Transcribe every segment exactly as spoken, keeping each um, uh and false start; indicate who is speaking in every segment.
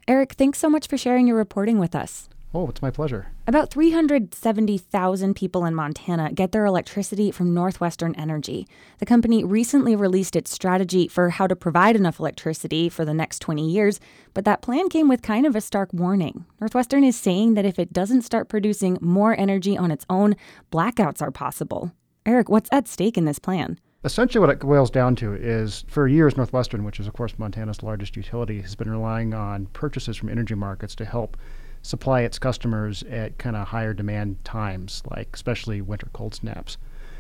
Speaker 1: Eric, thanks so much for sharing your reporting with us.
Speaker 2: Oh, it's my pleasure.
Speaker 1: About three hundred seventy thousand people in Montana get their electricity from Northwestern Energy. The company recently released its strategy for how to provide enough electricity for the next twenty years, but that plan came with kind of a stark warning. Northwestern is saying that if it doesn't start producing more energy on its own, blackouts are possible. Eric, what's at stake in this plan?
Speaker 2: Essentially what it boils down to is, for years, Northwestern, which is, of course, Montana's largest utility, has been relying on purchases from energy markets to help supply its customers at kind of higher demand times, like especially winter cold snaps.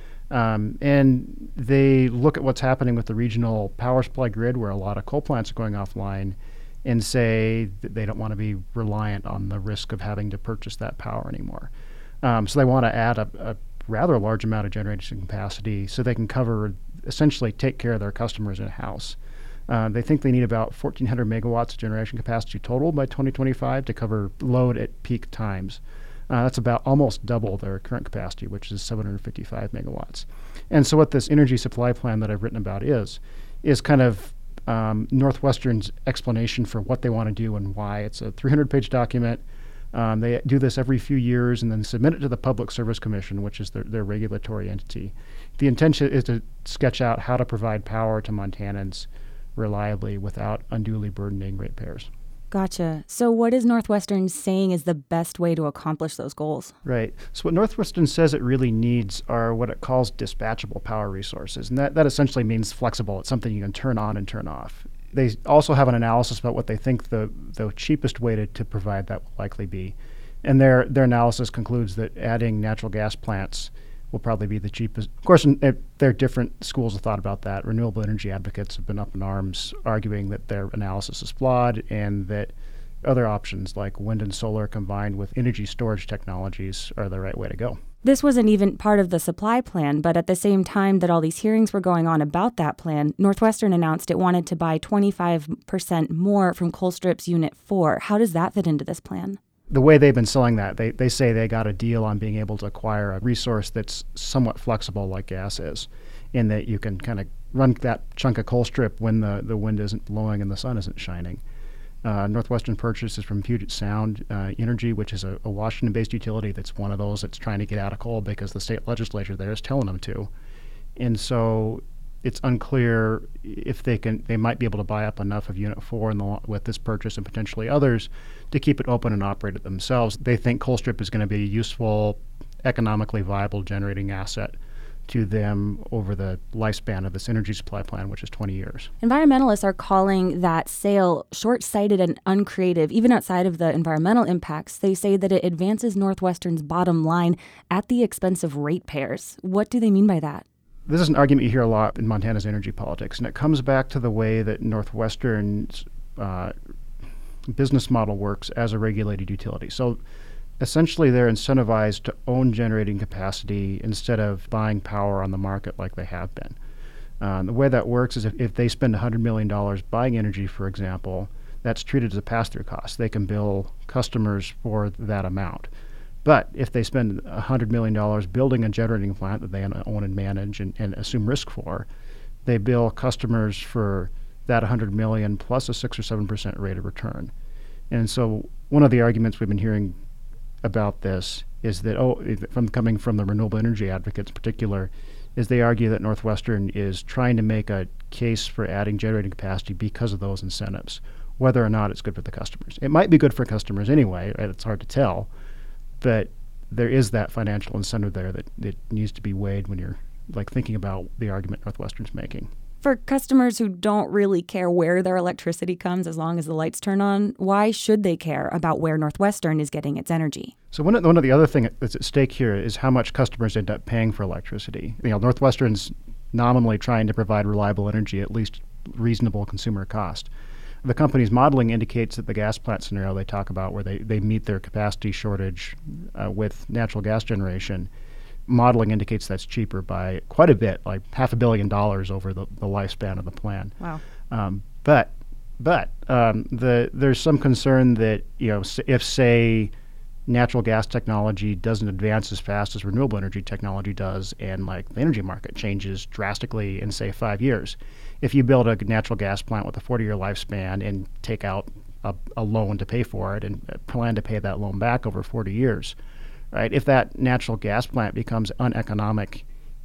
Speaker 2: Um, and they look at what's happening with the regional power supply grid, where a lot of coal plants are going offline, and say that they don't want to be reliant on the risk of having to purchase that power anymore. Um, so they want to add a, a rather large amount of generation capacity so they can cover, essentially take care of their customers in-house. Uh, they think they need about fourteen hundred megawatts of generation capacity total by twenty twenty-five to cover load at peak times. Uh, that's about almost double their current capacity, which is seven hundred fifty-five megawatts. And so what this energy supply plan that I've written about is, is kind of um, Northwestern's explanation for what they want to do and why. It's a three hundred page document. Um, they do this every few years and then submit it to the Public Service Commission, which is their, their regulatory entity. The intention is to sketch out how to provide power to Montanans reliably without unduly burdening ratepayers.
Speaker 1: Gotcha. So what is Northwestern saying is the best way to accomplish those goals?
Speaker 2: Right. So what Northwestern says it really needs are what it calls dispatchable power resources. And that, that essentially means flexible. It's something you can turn on and turn off. They also have an analysis about what they think the, the cheapest way to, to provide that will likely be. And their, their analysis concludes that adding natural gas plants will probably be the cheapest. Of course, it, there are different schools of thought about that. Renewable energy advocates have been up in arms arguing that their analysis is flawed and that other options like wind and solar combined with energy storage technologies are the right way to go.
Speaker 1: This wasn't even part of the supply plan, but at the same time that all these hearings were going on about that plan, Northwestern announced it wanted to buy twenty-five percent more from Colstrip's Unit four. How does that fit into this plan?
Speaker 2: The way they've been selling that, they, they say they got a deal on being able to acquire a resource that's somewhat flexible like gas is, in that you can kind of run that chunk of Colstrip when the, the wind isn't blowing and the sun isn't shining. Uh, Northwestern purchases from Puget Sound uh, Energy, which is a, a Washington-based utility that's one of those that's trying to get out of coal because the state legislature there is telling them to. And so it's unclear if they can. They might be able to buy up enough of Unit four in the, with this purchase and potentially others to keep it open and operate it themselves. They think Colstrip is going to be a useful, economically viable generating asset to them over the lifespan of this energy supply plan, which is twenty years.
Speaker 1: Environmentalists are calling that sale short-sighted and uncreative. Even outside of the environmental impacts, they say that it advances Northwestern's bottom line at the expense of ratepayers. What do they mean by that?
Speaker 2: This is an argument you hear a lot in Montana's energy politics, and it comes back to the way that Northwestern's uh, business model works as a regulated utility. So essentially, they're incentivized to own generating capacity instead of buying power on the market like they have been. Um, the way that works is if, if they spend one hundred million dollars buying energy, for example, that's treated as a pass-through cost. They can bill customers for that amount. But if they spend one hundred million dollars building a generating plant that they own and manage and, and assume risk for, they bill customers for that one hundred million dollars plus a six or seven percent rate of return. And so one of the arguments we've been hearing about this is that, oh, from coming from the renewable energy advocates in particular, is they argue that Northwestern is trying to make a case for adding generating capacity because of those incentives, whether or not it's good for the customers. It might be good for customers anyway, right? It's hard to tell, but there is that financial incentive there that it needs to be weighed when you're like thinking about the argument Northwestern's making.
Speaker 1: For customers who don't really care where their electricity comes as long as the lights turn on, why should they care about where Northwestern is getting its energy?
Speaker 2: So one of, one of the other things that's at stake here is how much customers end up paying for electricity. You know, Northwestern's nominally trying to provide reliable energy at least reasonable consumer cost. The company's modeling indicates that the gas plant scenario they talk about, where they, they meet their capacity shortage uh, with natural gas generation, modeling indicates that's cheaper by quite a bit, like half a billion dollars over the, the lifespan of the plan.
Speaker 1: Wow.
Speaker 2: Um, but but um, the there's some concern that, you know, if, say, natural gas technology doesn't advance as fast as renewable energy technology does, and like the energy market changes drastically in, say, five years, if you build a natural gas plant with a forty-year lifespan and take out a, a loan to pay for it and plan to pay that loan back over forty years, right? If that natural gas plant becomes uneconomic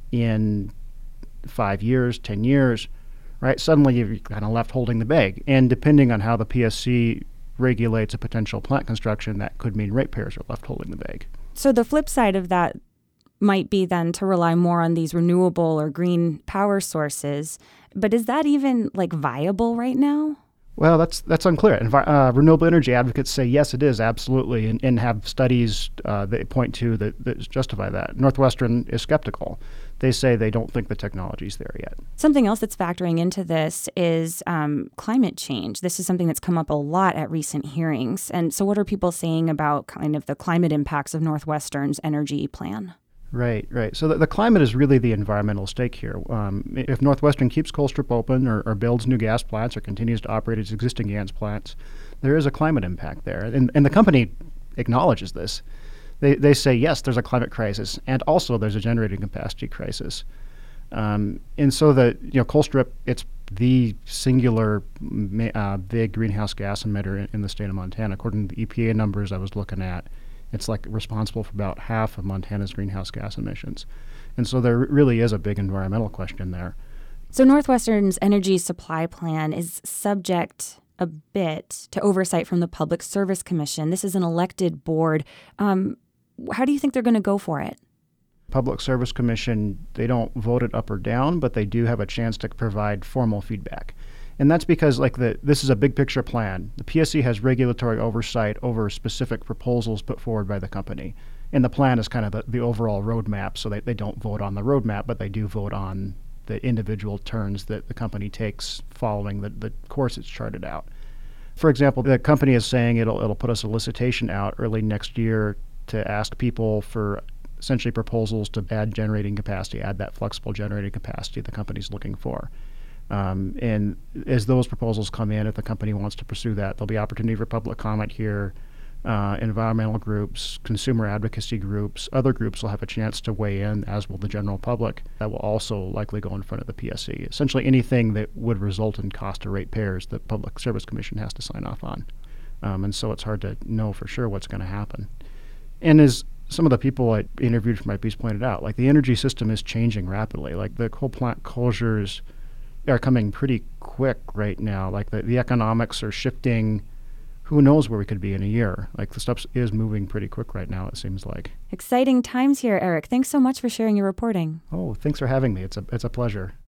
Speaker 2: in five years, ten years, right, suddenly you're kind of left holding the bag. And depending on how the P S C regulates a potential plant construction, that could mean ratepayers are left holding the bag.
Speaker 1: So the flip side of that might be then to rely more on these renewable or green power sources. But is that even like viable right now?
Speaker 2: Well, that's that's unclear. Envi- uh, renewable energy advocates say yes, it is absolutely, and, and have studies uh, that point to that, that justify that. Northwestern is skeptical. They say they don't think the technology's there yet.
Speaker 1: Something else that's factoring into this is um, climate change. This is something that's come up a lot at recent hearings. And so what are people saying about kind of the climate impacts of Northwestern's energy plan?
Speaker 2: Right, right. So the, the climate is really the environmental stake here. Um, if Northwestern keeps Colstrip open or, or builds new gas plants or continues to operate its existing gas plants, there is a climate impact there. And, and the company acknowledges this. They, they say, yes, there's a climate crisis, and also there's a generating capacity crisis. Um, and so the, you know, Colstrip, it's the singular uh, big greenhouse gas emitter in, in the state of Montana. According to the E P A numbers I was looking at, it's like responsible for about half of Montana's greenhouse gas emissions. And so there really is a big environmental question there.
Speaker 1: So Northwestern's energy supply plan is subject a bit to oversight from the Public Service Commission. This is an elected board. Um, how do you think they're going to go for it?
Speaker 2: Public Service Commission, they don't vote it up or down, but they do have a chance to provide formal feedback. And that's because like the this is a big picture plan. The P S C has regulatory oversight over specific proposals put forward by the company. And the plan is kind of the, the overall roadmap, so they, they don't vote on the roadmap, but they do vote on the individual turns that the company takes following the, the course it's charted out. For example, the company is saying it'll it'll put a solicitation out early next year to ask people for essentially proposals to add generating capacity, add that flexible generating capacity the company's looking for. Um, and as those proposals come in, if the company wants to pursue that, there'll be opportunity for public comment here. Uh, environmental groups, consumer advocacy groups, other groups will have a chance to weigh in, as will the general public. That will also likely go in front of the P S C. Essentially anything that would result in cost to ratepayers, the Public Service Commission has to sign off on. Um, and so it's hard to know for sure what's going to happen. And as some of the people I interviewed for my piece pointed out, like the energy system is changing rapidly. Like the coal plant closures are coming pretty quick right now. Like the, the economics are shifting. Who knows where we could be in a year? Like the stuff is moving pretty quick right now, it seems like.
Speaker 1: Exciting times here, Eric. Thanks so much for sharing your reporting.
Speaker 2: Oh, thanks for having me. It's a it's a pleasure.